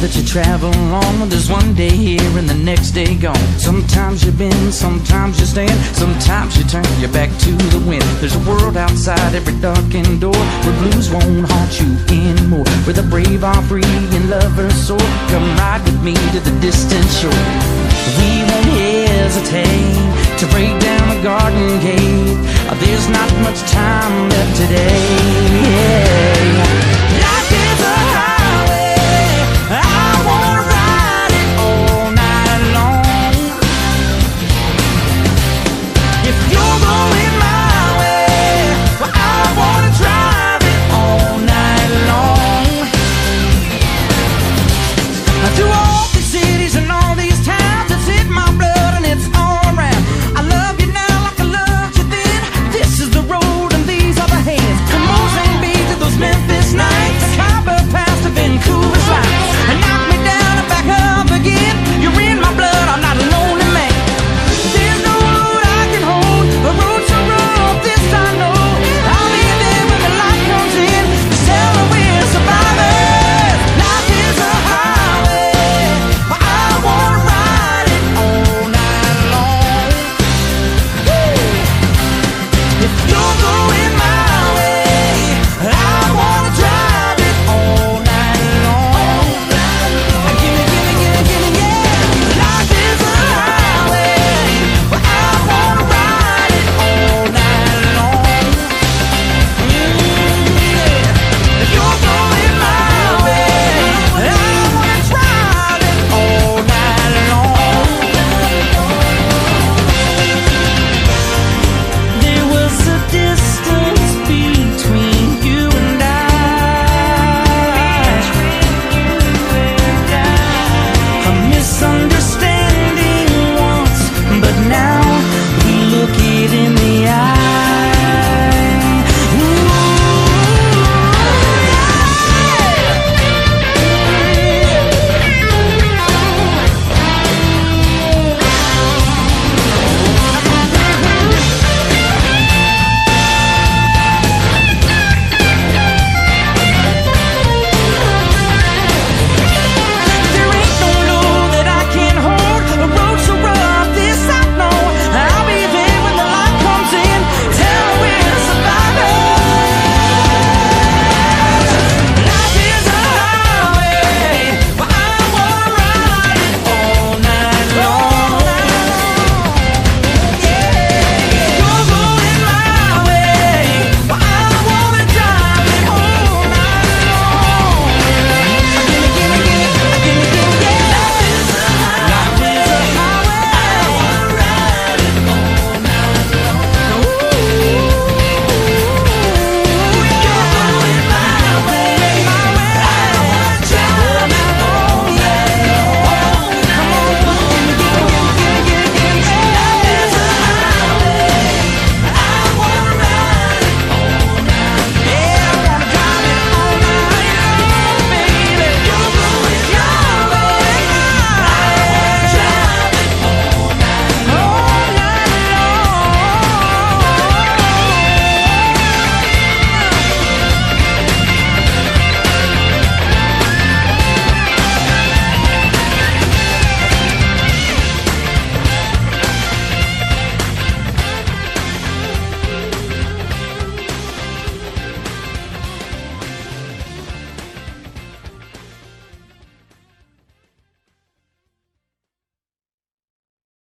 that you travel on. There's one day here and the next day gone. Sometimes you bend, sometimes you stand, sometimes you turn your back to the wind. There's a world outside every darkened door, where blues won't haunt you anymore, where the brave are free and lovers soar. Come ride with me to the distant shore. We won't hesitate to break down a garden gate. There's not much time left today. Yeah.